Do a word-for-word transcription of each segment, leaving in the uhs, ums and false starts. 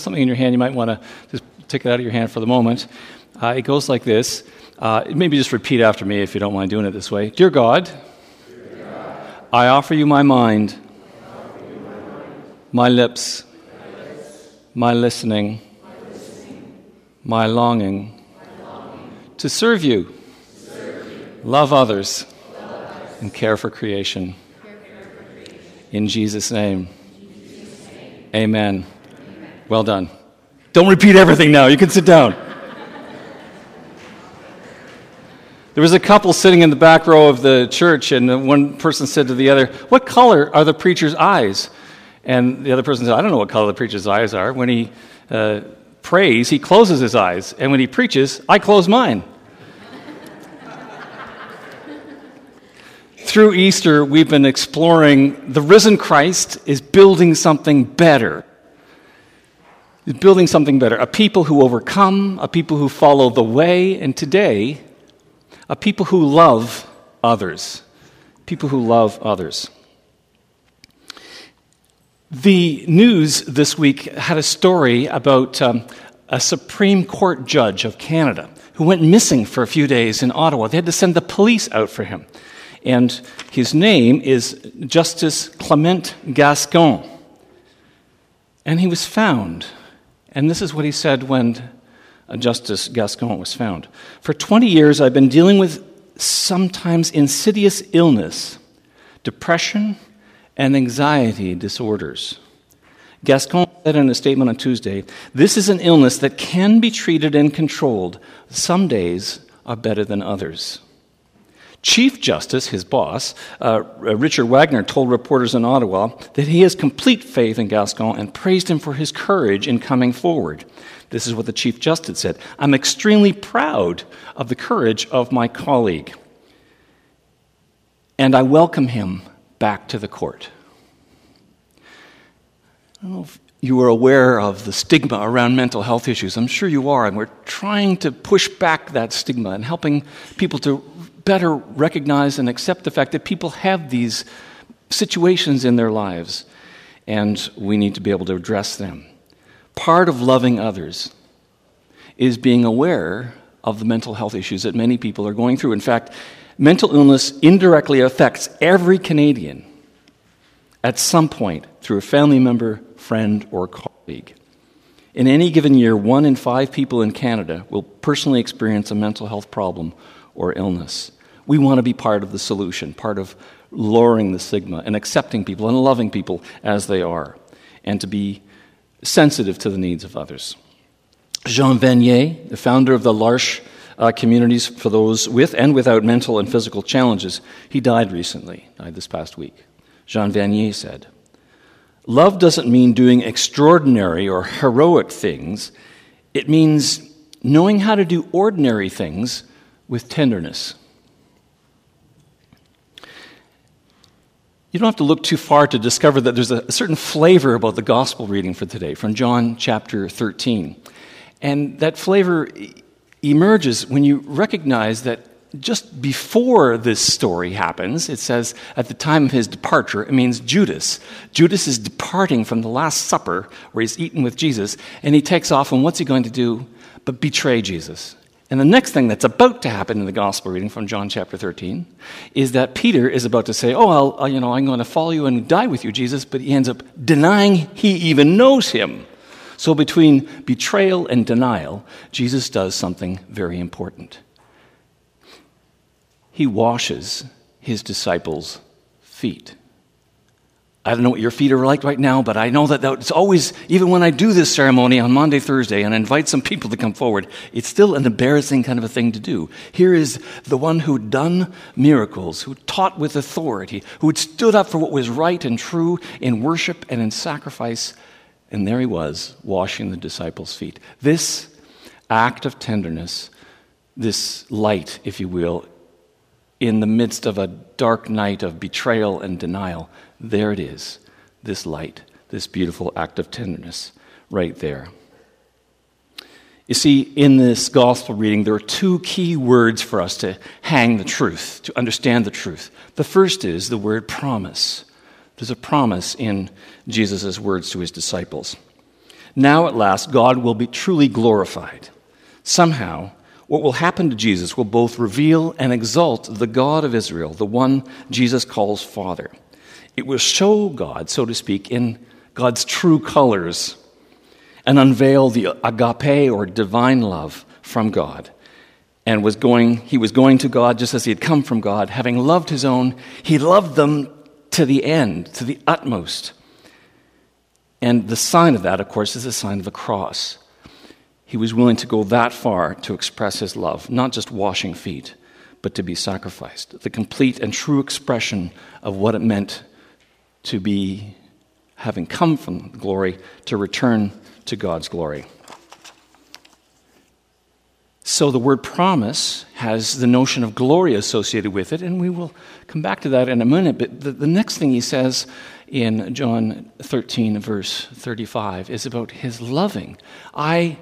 something in your hand, you might want to just take it out of your hand for the moment. Uh, it goes like this. Uh, maybe just repeat after me if you don't mind doing it this way. Dear God, Dear God I offer you my mind, you my, mind my lips, my, lips, my listening, my, listening, my longing, my longing to serve you, to serve you love others, love others, and care for creation. care for creation. In Jesus' name, In Jesus' name. amen. Amen. Well done. Don't repeat everything now. You can sit down. There was a couple sitting in the back row of the church, and one person said to the other, "What color are the preacher's eyes?" And the other person said, "I don't know what color the preacher's eyes are. When he uh, prays, he closes his eyes, and when he preaches, I close mine." Through Easter, we've been exploring the risen Christ is building something better. He's building something better. A people who overcome, a people who follow the way, and today, a people who love others. People who love others. The news this week had a story about um, a Supreme Court judge of Canada who went missing for a few days in Ottawa. They had to send the police out for him. And his name is Justice Clement Gascon. And he was found. And this is what he said when Justice Gascon was found. For twenty years, I've been dealing with sometimes insidious illness, depression, and anxiety disorders. Gascon said in a statement on Tuesday, "This is an illness that can be treated and controlled. Some days are better than others." Chief Justice, his boss, uh, Richard Wagner, told reporters in Ottawa that he has complete faith in Gascon and praised him for his courage in coming forward. This is what the Chief Justice said. "I'm extremely proud of the courage of my colleague, and I welcome him back to the court." I don't know if you are aware of the stigma around mental health issues. I'm sure you are, and we're trying to push back that stigma and helping people to better recognize and accept the fact that people have these situations in their lives, and we need to be able to address them. Part of loving others is being aware of the mental health issues that many people are going through. In fact, mental illness indirectly affects every Canadian at some point through a family member, friend, or colleague. In any given year, one in five people in Canada will personally experience a mental health problem or illness. We want to be part of the solution, part of lowering the stigma and accepting people and loving people as they are, and to be sensitive to the needs of others. Jean Vanier, the founder of the L'Arche uh, communities for those with and without mental and physical challenges, he died recently, died this past week. Jean Vanier said, "Love doesn't mean doing extraordinary or heroic things. It means knowing how to do ordinary things with tenderness." You don't have to look too far to discover that there's a certain flavor about the gospel reading for today from John chapter thirteen. And that flavor emerges when you recognize that just before this story happens, it says at the time of his departure, it means Judas. Judas is departing from the Last Supper where he's eaten with Jesus, and he takes off, and what's he going to do but betray Jesus? And the next thing that's about to happen in the gospel reading from John chapter thirteen is that Peter is about to say, "Oh, I'll, I'll, you know, I'm going to follow you and die with you, Jesus," but he ends up denying he even knows him. So between betrayal and denial, Jesus does something very important. He washes his disciples' feet. I don't know what your feet are like right now, but I know that it's always, even when I do this ceremony on Monday, Thursday, and invite some people to come forward, it's still an embarrassing kind of a thing to do. Here is the one who'd done miracles, who taught with authority, who had stood up for what was right and true in worship and in sacrifice, and there he was, washing the disciples' feet. This act of tenderness, this light, if you will, in the midst of a dark night of betrayal and denial, there it is, this light, this beautiful act of tenderness right there. You see, in this gospel reading, there are two key words for us to hang the truth, to understand the truth. The first is the word promise. There's a promise in Jesus' words to his disciples. Now at last, God will be truly glorified. Somehow, what will happen to Jesus will both reveal and exalt the God of Israel, the one Jesus calls Father. It will show God, so to speak, in God's true colors and unveil the agape or divine love from God. And was going, he was going to God just as he had come from God. Having loved his own, he loved them to the end, to the utmost. And the sign of that, of course, is the sign of the cross. He was willing to go that far to express his love, not just washing feet, but to be sacrificed. The complete and true expression of what it meant to be, having come from glory, to return to God's glory. So the word promise has the notion of glory associated with it, and we will come back to that in a minute. But the, the next thing he says in John thirteen, verse thirty-five, is about his loving. I,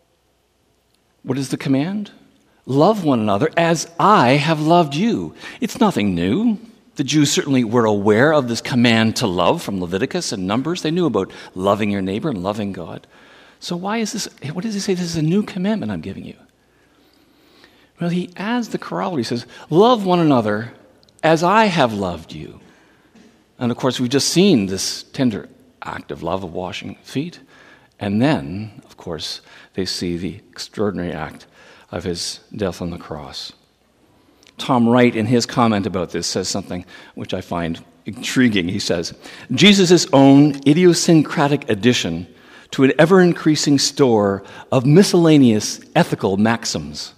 what is the command? Love one another as I have loved you. It's nothing new. The Jews certainly were aware of this command to love from Leviticus and Numbers. They knew about loving your neighbor and loving God. So why is this, what does he say? This is a new commandment I'm giving you. Well, he adds the corollary. He says, love one another as I have loved you. And of course, we've just seen this tender act of love of washing feet. And then, of course, they see the extraordinary act of his death on the cross. Tom Wright, in his comment about this, says something which I find intriguing. He says, Jesus' own idiosyncratic addition to an ever-increasing store of miscellaneous ethical maxims.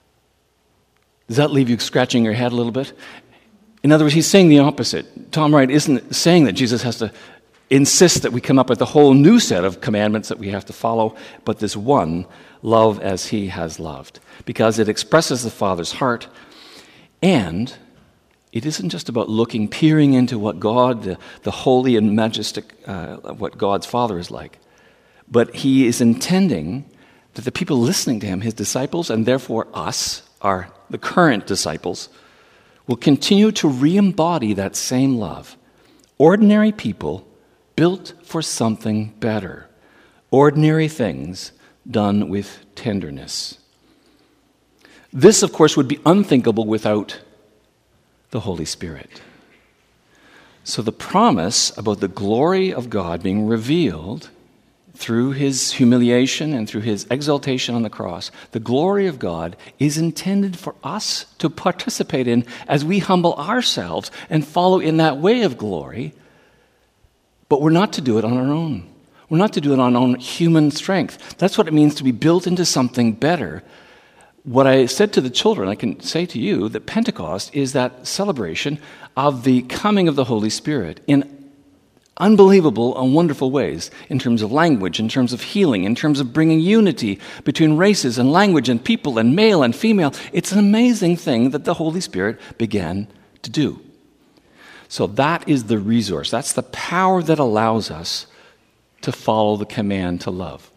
Does that leave you scratching your head a little bit? In other words, he's saying the opposite. Tom Wright isn't saying that Jesus has to insist that we come up with a whole new set of commandments that we have to follow, but this one, love as he has loved, because it expresses the Father's heart, and it isn't just about looking, peering into what God, the, the holy and majestic, uh, what God's Father is like, but he is intending that the people listening to him, his disciples, and therefore us, are the current disciples, will continue to re-embody that same love. Ordinary people built for something better. Ordinary things done with tenderness. This, of course, would be unthinkable without the Holy Spirit. So the promise about the glory of God being revealed through his humiliation and through his exaltation on the cross, the glory of God is intended for us to participate in as we humble ourselves and follow in that way of glory. But we're not to do it on our own. We're not to do it on our own human strength. That's what it means to be built into something better. What I said to the children, I can say to you that Pentecost is that celebration of the coming of the Holy Spirit in unbelievable and wonderful ways, in terms of language, in terms of healing, in terms of bringing unity between races and language and people and male and female. It's an amazing thing that the Holy Spirit began to do. So that is the resource. That's the power that allows us to follow the command to love.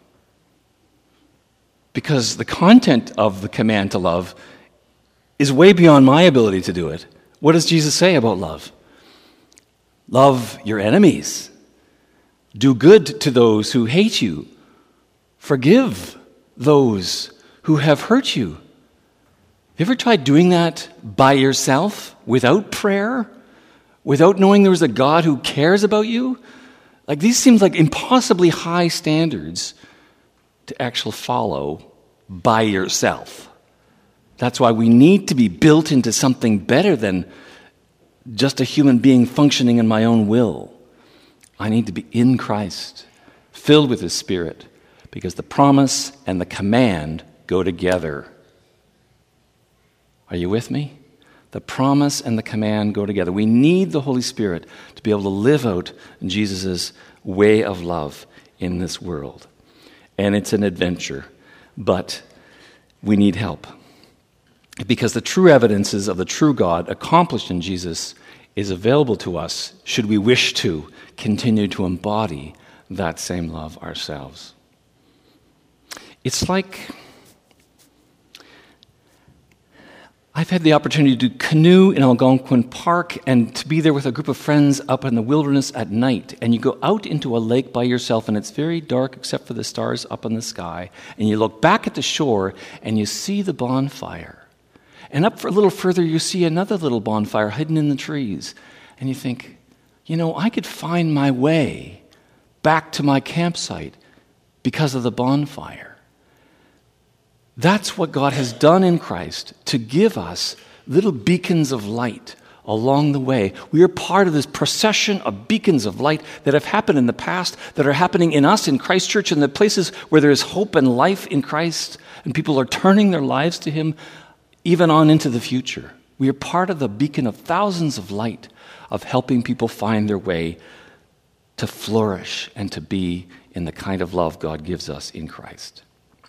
Because the content of the command to love is way beyond my ability to do it. What does Jesus say about love? Love your enemies. Do good to those who hate you. Forgive those who have hurt you. Have you ever tried doing that by yourself, without prayer, without knowing there was a God who cares about you? Like, these seem like impossibly high standards to actually follow by yourself. That's why we need to be built into something better than just a human being functioning in my own will. I need to be in Christ, filled with his Spirit, because the promise and the command go together. Are you with me? The promise and the command go together. We need the Holy Spirit to be able to live out Jesus' way of love in this world. And it's an adventure, but we need help. Because the true evidences of the true God accomplished in Jesus is available to us should we wish to continue to embody that same love ourselves. It's like, I've had the opportunity to canoe in Algonquin Park and to be there with a group of friends up in the wilderness at night. And you go out into a lake by yourself, and it's very dark except for the stars up in the sky. And you look back at the shore, and you see the bonfire. And up for a little further, you see another little bonfire hidden in the trees. And you think, you know, I could find my way back to my campsite because of the bonfire. That's what God has done in Christ, to give us little beacons of light along the way. We are part of this procession of beacons of light that have happened in the past, that are happening in us in Christ Church, in the places where there is hope and life in Christ, and people are turning their lives to Him, even on into the future. We are part of the beacon of thousands of light, of helping people find their way to flourish and to be in the kind of love God gives us in Christ.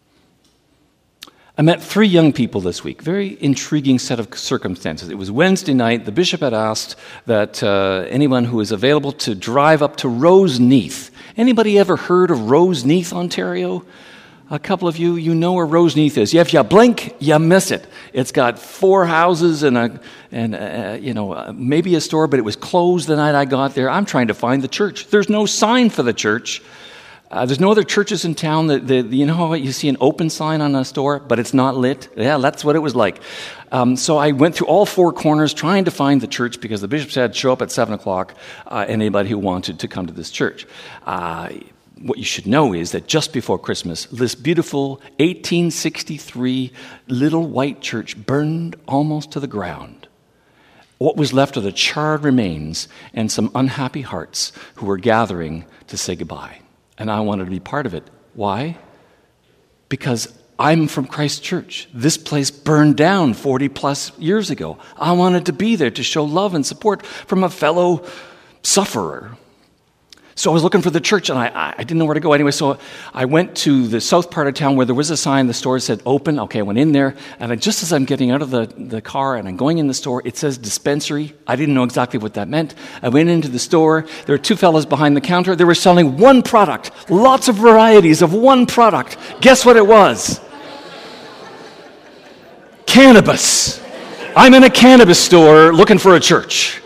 I met three young people this week, very intriguing set of circumstances. It was Wednesday night. The bishop had asked that uh, anyone who is available to drive up to Roseneath. Anybody ever heard of Roseneath, Ontario? A couple of you, you know where Roseneath is. If you blink, you miss it. It's got four houses and a, and a, you know, uh, maybe a store, but it was closed the night I got there. I'm trying to find the church. There's no sign for the church. Uh, there's no other churches in town. That the, you know how you see an open sign on a store, but it's not lit? Yeah, that's what it was like. Um, so I went through all four corners trying to find the church because the bishop said show up at seven o'clock, uh, anybody who wanted to come to this church. Uh, what you should know is that just before Christmas, this beautiful eighteen sixty-three little white church burned almost to the ground. What was left are the charred remains and some unhappy hearts who were gathering to say goodbye. And I wanted to be part of it. Why? Because I'm from Christ Church. This place burned down forty plus years ago. I wanted to be there to show love and support from a fellow sufferer. So I was looking for the church, and I, I didn't know where to go anyway. So I went to the south part of town where there was a sign. The store said open. Okay, I went in there, and I, just as I'm getting out of the, the car and I'm going in the store, it says dispensary. I didn't know exactly what that meant. I went into the store. There were two fellows behind the counter. They were selling one product, lots of varieties of one product. Guess what it was? Cannabis. I'm in a cannabis store looking for a church.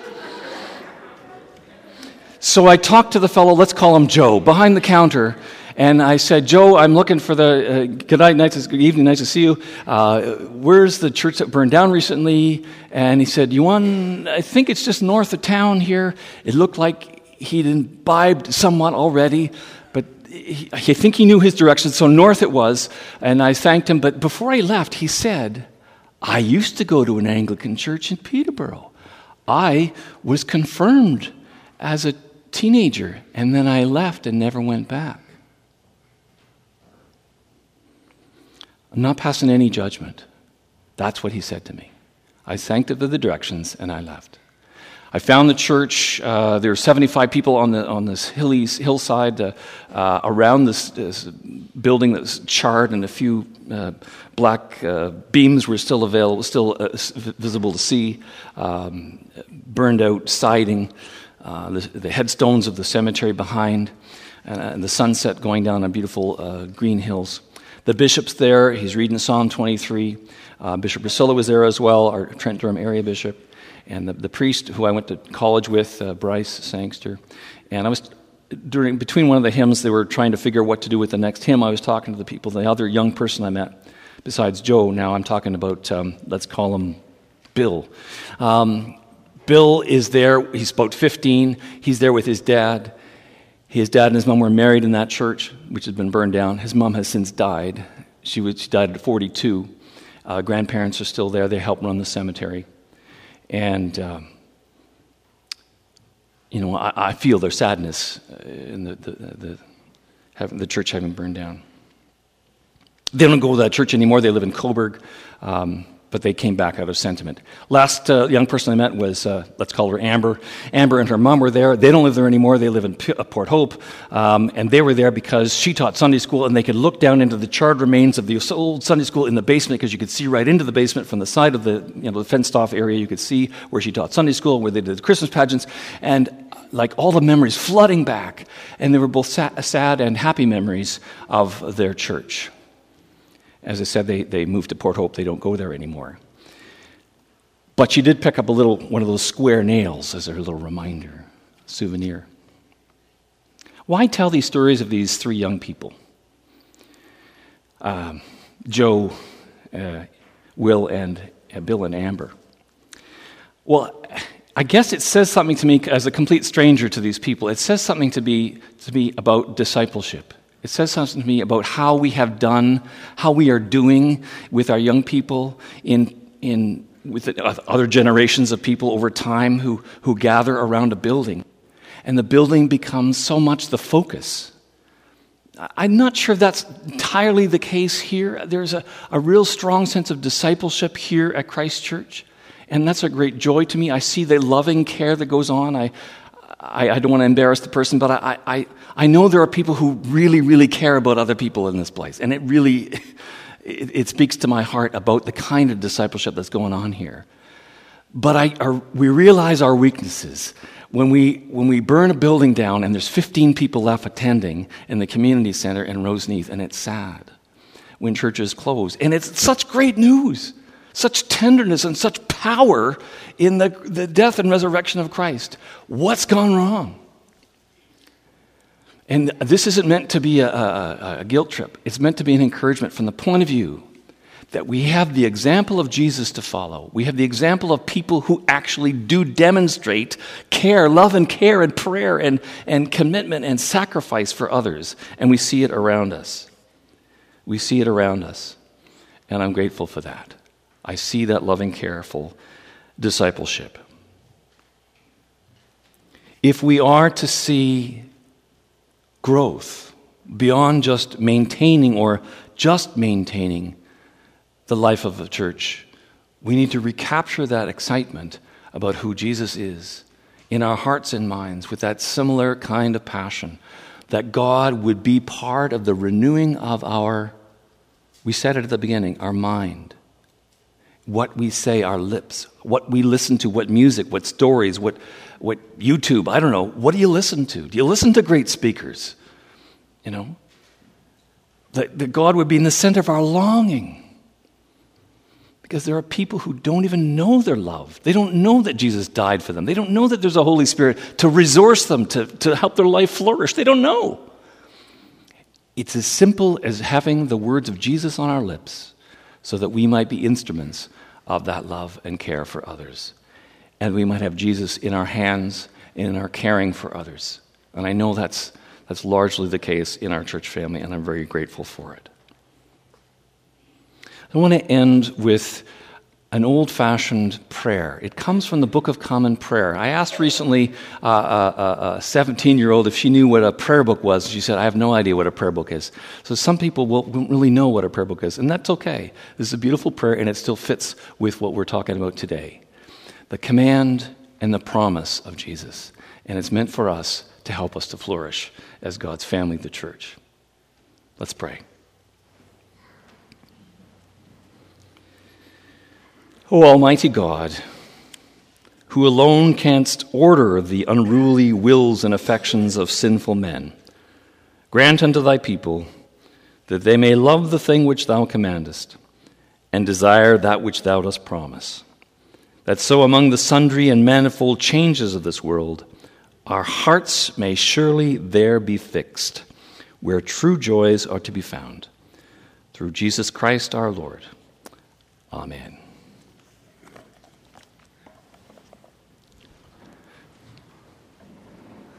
So I talked to the fellow, let's call him Joe, behind the counter, and I said, Joe, I'm looking for the, uh, good night, nice to, good evening, nice to see you. Uh, where's the church that burned down recently? And he said, you want, I think it's just north of town here. It looked like he'd imbibed somewhat already, but he, I think he knew his direction, so north it was, and I thanked him. But before I left, he said, I used to go to an Anglican church in Peterborough. I was confirmed as a teenager, and then I left and never went back. I'm not passing any judgment. That's what he said to me. I thanked him for the directions, and I left. I found the church. Uh, there were seventy-five people on the on this hilly hillside uh, uh, around this, this building that was charred, and a few uh, black uh, beams were still available, still uh, visible to see. Um, burned out siding. Uh, the, the headstones of the cemetery behind, uh, and the sunset going down on beautiful uh, green hills. The bishop's there. He's reading Psalm twenty-three. Uh, Bishop Priscilla was there as well, our Trent Durham area bishop. And the, the priest who I went to college with, uh, Bryce Sangster. And I was, during between one of the hymns, they were trying to figure what to do with the next hymn. I was talking to the people, the other young person I met, besides Joe. Now I'm talking about, um, let's call him Bill. Um, Bill is there. He's about fifteen. He's there with his dad. His dad and his mom were married in that church, which has been burned down. His mom has since died. She, was, she died at forty-two. Uh, grandparents are still there. They help run the cemetery. And, um, you know, I, I feel their sadness in the, the, the, having, the church having burned down. They don't go to that church anymore. They live in Coburg. Um, but they came back out of sentiment. Last uh, young person I met was, uh, let's call her Amber. Amber and her mom were there. They don't live there anymore. They live in P- uh, Port Hope. Um, and they were there because she taught Sunday school, and they could look down into the charred remains of the old Sunday school in the basement, because you could see right into the basement from the side of the, you know, the fenced-off area. You could see where she taught Sunday school, where they did the Christmas pageants, and like all the memories flooding back. And they were both sa- sad and happy memories of their church. As I said, they, they moved to Port Hope. They don't go there anymore. But she did pick up a little one of those square nails as her little reminder, souvenir. Why tell these stories of these three young people? Um, Joe, uh, Will, and uh, Bill and Amber. Well, I guess it says something to me as a complete stranger to these people. It says something to be to me about discipleship. It says something to me about how we have done, how we are doing with our young people in in with the other generations of people over time who who gather around a building, and the building becomes so much the focus. I'm not sure that's entirely the case here. There's a, a real strong sense of discipleship here at Christ Church, and that's a great joy to me. I see the loving care that goes on. I I, I don't want to embarrass the person, but I, I I know there are people who really, really care about other people in this place, and it really it, it speaks to my heart about the kind of discipleship that's going on here. But I our, we realize our weaknesses. When we when we burn a building down and there's fifteen people left attending in the community center in Roseneath, and it's sad when churches close. And it's such great news, such tenderness and such power in the, the death and resurrection of Christ. What's gone wrong? And this isn't meant to be a, a, a guilt trip. It's meant to be an encouragement from the point of view that we have the example of Jesus to follow. We have the example of people who actually do demonstrate care, love and care and prayer and, and commitment and sacrifice for others. And we see it around us. We see it around us. And I'm grateful for that. I see that loving, careful discipleship. If we are to see growth beyond just maintaining or just maintaining the life of the church, we need to recapture that excitement about who Jesus is in our hearts and minds with that similar kind of passion, that God would be part of the renewing of our, we said it at the beginning, our mind, what we say, our lips, what we listen to, what music, what stories, what, what YouTube, I don't know, what do you listen to? Do you listen to great speakers? You know, that, that God would be in the center of our longing. Because there are people who don't even know they're loved. They don't know that Jesus died for them. They don't know that there's a Holy Spirit to resource them, to, to help their life flourish. They don't know. It's as simple as having the words of Jesus on our lips so that we might be instruments of that love and care for others. And we might have Jesus in our hands and in our caring for others. And I know that's, that's largely the case in our church family, and I'm very grateful for it. I want to end with an old-fashioned prayer. It comes from the Book of Common Prayer. I asked recently uh, a seventeen-year-old if she knew what a prayer book was. She said, I have no idea what a prayer book is. So some people won't really know what a prayer book is, and that's okay. This is a beautiful prayer, and it still fits with what we're talking about today. The command and the promise of Jesus. And it's meant for us to help us to flourish as God's family, the church. Let's pray. O Almighty God, who alone canst order the unruly wills and affections of sinful men, grant unto thy people that they may love the thing which thou commandest, and desire that which thou dost promise, that so among the sundry and manifold changes of this world, our hearts may surely there be fixed, where true joys are to be found. Through Jesus Christ our Lord. Amen.